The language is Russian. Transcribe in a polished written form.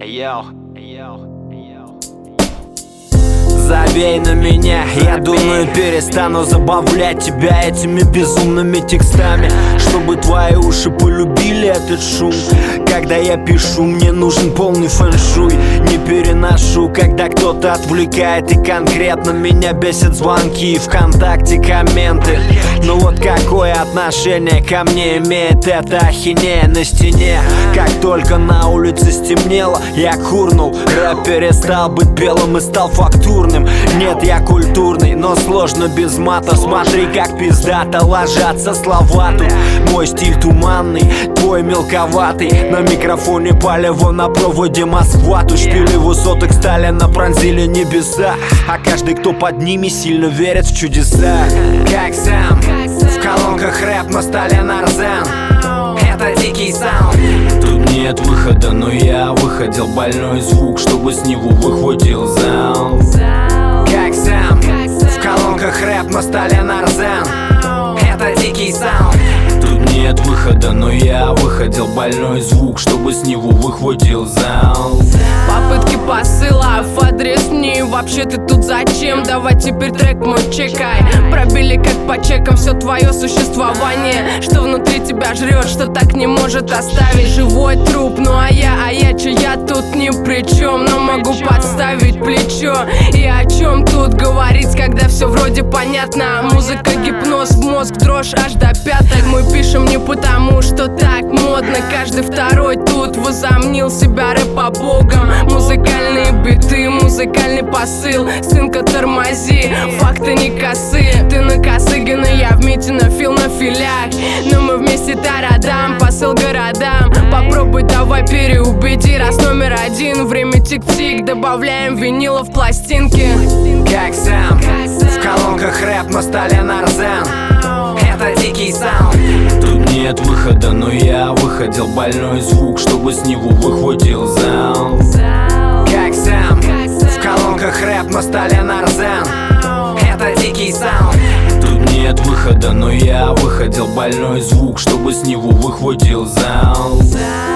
Забей на меня, я думаю, перестану забавлять тебя этими безумными текстами, чтобы твои уши полюбили этот шум. Когда я пишу, мне нужен полный фэншуй. Не переношу, когда кто-то отвлекает, и конкретно меня бесят звонки, ВКонтакте комменты. Ну вот какое отношение ко мне имеет эта ахинея на стене? Как только на улице стемнело, я курнул. Рэп перестал быть белым и стал фактурным. Нет, я культурный, но сложно без мата. Смотри, как пиздато ложатся слова тут. Мой стиль туманный, твой мелковатый. На микрофоне палево, на проводе Москва. Тут шпили высоток Сталина пронзили небеса, а каждый, кто под ними, сильно верит в чудеса. Как сам, в колонках рэп на столе нарзан. Это дикий саунд. Тут нет выхода, но я выходил больной звук, чтобы с него выхватил зал. Как сам, в колонках рэп на столе нарзан. Это дикий саунд. Тут нет выхода, но я выходил больной звук, чтобы с него выхватил зал. Попытки посыла в адрес мне. Вообще ты тут зачем? Давай теперь трек мой чекай. Пробили как по чекам все твое существование, что внутри тебя жрет, что так не может оставить. Живой труп, ну а я че, я тут ни при чем, но могу подставить плечо. И о чем тут говорить, когда все вроде понятно? Музыка, гипноз в мозг, дрожь аж до пяток. Мы пишем не потому, что так модно. Каждый второй тут возомнил себя рэпа-богом. Музыкальные биты, музыкальный посыл. Сынка, тормози, факты не косые. Ты на Косыгина, я в Митино, Фил на филях. Но мы вместе тарадам, посыл городам. Попробуй давай переубеди, раз номер один. Время тик-тик, добавляем винила в пластинки. Как сам, в колонках рэп на столе нарзан. Это дикий саунд. Тут нет выхода, но я выходил больной звук, чтобы с него выхватил зал. Как сам, в колонках рэп на столе нарзан. Это дикий саунд. Тут нет выхода, но я выходил больной звук, чтобы с него выхватил зал.